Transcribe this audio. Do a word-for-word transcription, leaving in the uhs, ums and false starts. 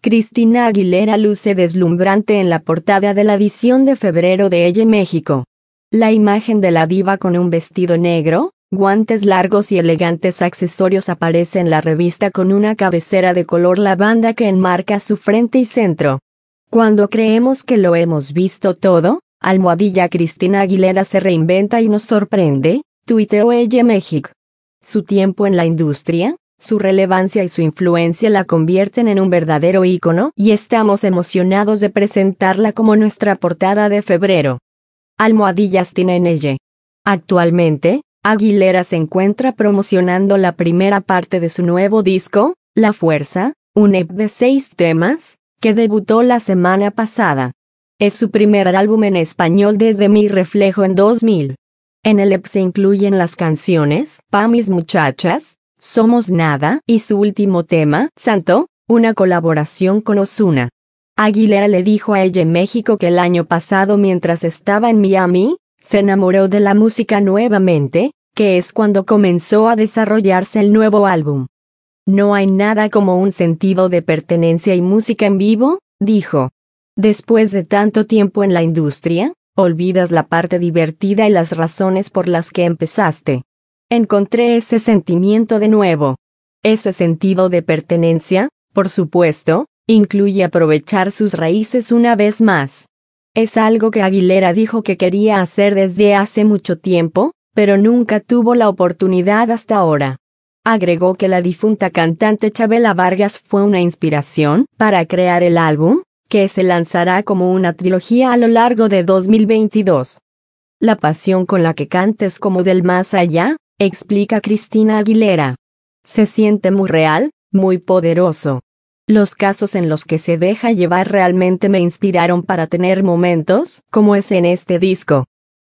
Christina Aguilera luce deslumbrante en la portada de la edición de febrero de Elle México. La imagen de la diva con un vestido negro, guantes largos y elegantes accesorios aparece en la revista con una cabecera de color lavanda que enmarca su frente y centro. Cuando creemos que lo hemos visto todo, almohadilla Christina Aguilera se reinventa y nos sorprende, tuiteó Elle México. Su tiempo en la industria, su relevancia y su influencia la convierten en un verdadero ícono y estamos emocionados de presentarla como nuestra portada de febrero. Almohadillas tiene en Elle. Actualmente, Aguilera se encuentra promocionando la primera parte de su nuevo disco, La Fuerza, un E P de seis temas, que debutó la semana pasada. Es su primer álbum en español desde Mi Reflejo en dos mil. En el E P se incluyen las canciones Pa' mis muchachas, Somos Nada y su último tema, Santo, una colaboración con Ozuna. Aguilera le dijo a Elle México que el año pasado mientras estaba en Miami, se enamoró de la música nuevamente, que es cuando comenzó a desarrollarse el nuevo álbum. No hay nada como un sentido de pertenencia y música en vivo, dijo. Después de tanto tiempo en la industria, olvidas la parte divertida y las razones por las que empezaste. Encontré ese sentimiento de nuevo. Ese sentido de pertenencia, por supuesto, incluye aprovechar sus raíces una vez más. Es algo que Aguilera dijo que quería hacer desde hace mucho tiempo, pero nunca tuvo la oportunidad hasta ahora. Agregó que la difunta cantante Chabela Vargas fue una inspiración para crear el álbum, que se lanzará como una trilogía a lo largo de dos mil veintidós. La pasión con la que cantes como del más allá, explica Christina Aguilera. Se siente muy real, muy poderoso. Los casos en los que se deja llevar realmente me inspiraron para tener momentos como ese en este disco.